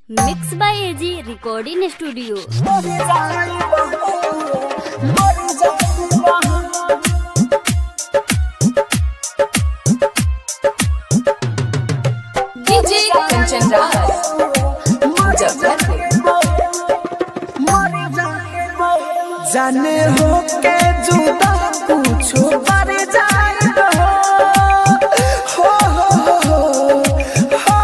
Mix by A G recording studio. DJ Kanchan Raj जाने हो के जुदा पूछो पर जाए हो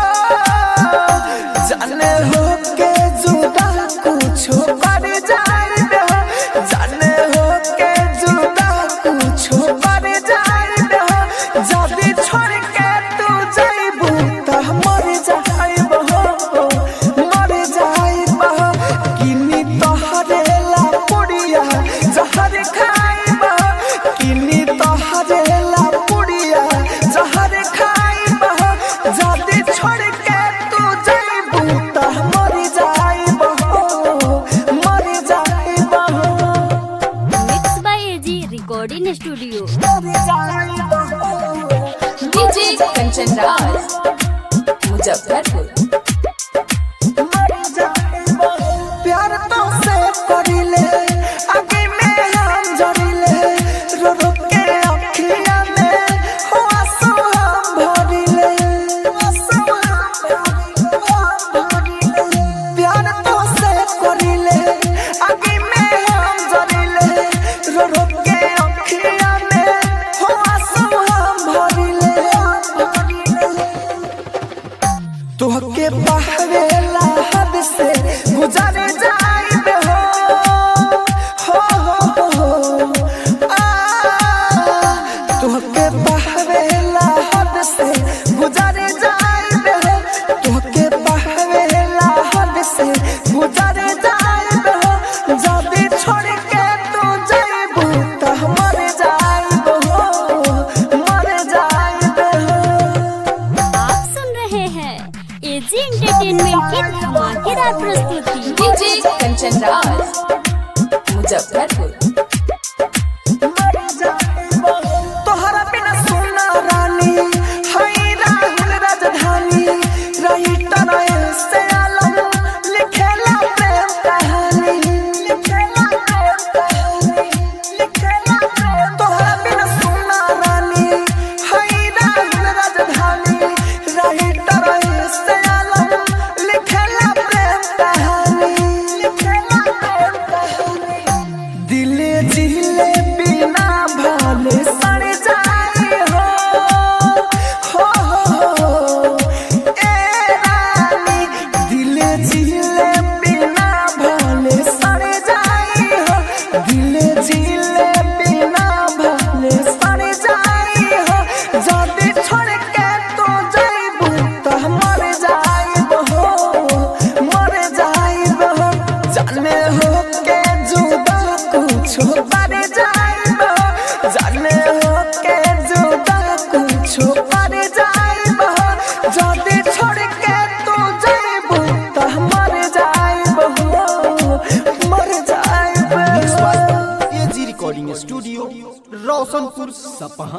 जाने हो के जुदा पूछो पर जाए जाने हो के जुदा पूछो पर जाए जदी छोड़ के तू जाइबू त मर जाइबो मर जाइबो किनी तोहरे ला पुड़िया जहर खाइबो किनी तोहरे ला पुड़िया जहर खाइबो जदी छोड़ के तू जाइबू त मर जाइबो मर जाइबो। Mix by A G recording studio. DJ Kanchan Raj Muzaffarpur. प्यार तो से करिले आगे में हम जरिले रो रो के अखियां में हो आंसू हम भरिले प्यार तो से करिले आगे में हम जरिले रो रो के अखियां में हो आंसू हम भरिले तोहके बहरेला हद से गुजर जाइबे हो तोहके बहरेला हद से गुजर जाइबे तोहके बहरेला हद से गुजर जाइबे जदी छोड़ के तू जाइबू त मर जाइबो मर जाइबे। आप सुन रहे हैं एजी एंटरटेनमेंट की धमाकेदार प्रस्तुति। डीजे कंचन राज मुजफ्फरपुर। तोहरा बिना सुना रानी हई राहुल राजधानी रही तनय से आलम लिखेला प्रेम कहानी तोहरा बिना सुना रानी हई राहुल राजधानी रही तनय से आलम लिखेला प्रेम कहानी दिले जिले बिना भाले सड़ जाए हो ए रानी दिले जिले बिना भाले सड़ जाए हो दिले जिले बिना भाले सड़ जाए हो जदी छोड़ के तू जाइबू त मर जाइबो मर जाइबो जाने हो के जुदा कुछो पर जाइबो जाने हो के जुदा कुछो पर जाइबो जदी छोड़ के तू जाइबू त मर जाइबो मर जाइबो। एजी रिकॉर्डिंग स्टूडियो रोशनपुर सपहा।